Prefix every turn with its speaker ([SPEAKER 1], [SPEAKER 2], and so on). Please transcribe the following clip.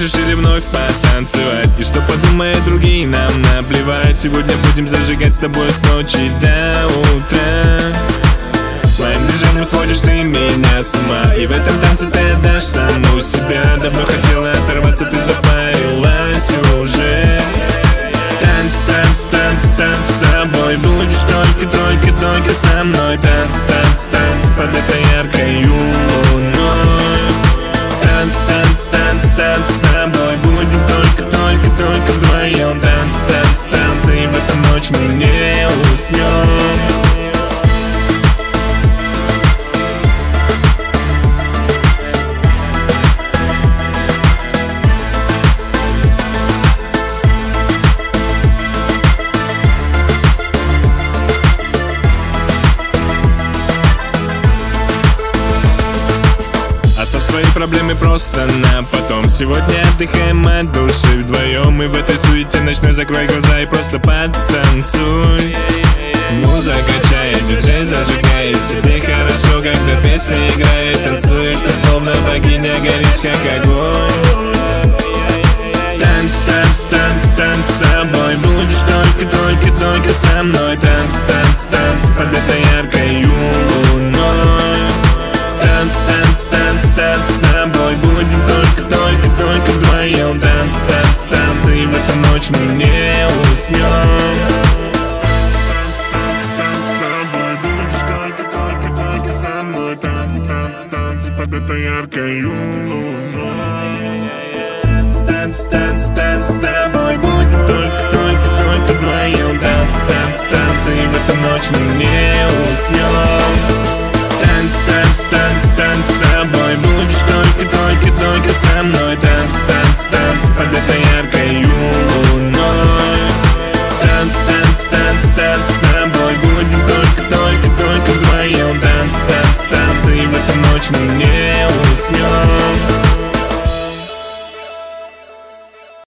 [SPEAKER 1] решили вновь потанцевать. И что подумают другие, нам наплевать. Сегодня будем зажигать с тобой с ночи до утра. Своим движением сводишь ты меня с ума, и в этом танце ты отдашь саму себя. Давно хотела оторваться, ты запарилась уже. Танц, танц, танц, танц с тобой будешь только со мной. Танц, танц, танц под этой яркой луной. Танц, танц, танц, танц с тобой будем только вдвоем. Танц, танц, танц, и в эту ночь мы не уснем. Оставь свои проблемы просто на потом. Сегодня отдыхаем от души вдвоем. И в этой суете ночной закрой глаза и просто потанцуй. Музыка качает, диджей зажигает. Тебе хорошо, когда песня играет. Танцуешь ты словно богиня, горишь как огонь. Танц, танц, танц, танц с тобой будешь только со мной. Танц, танц, танц под этой яркой луной. Танц, танц, танц, танц с тобой будем только вдвоем. Танц, танц, танц, и в эту ночь мы не уснем. Танц, танц, танц с тобой будешь только со мной. Танц, танц, танц под этой яркой луной. Танц, танц, танц, танц с тобой будем только вдвоем. Танц, танц, танц, и в эту ночь мы не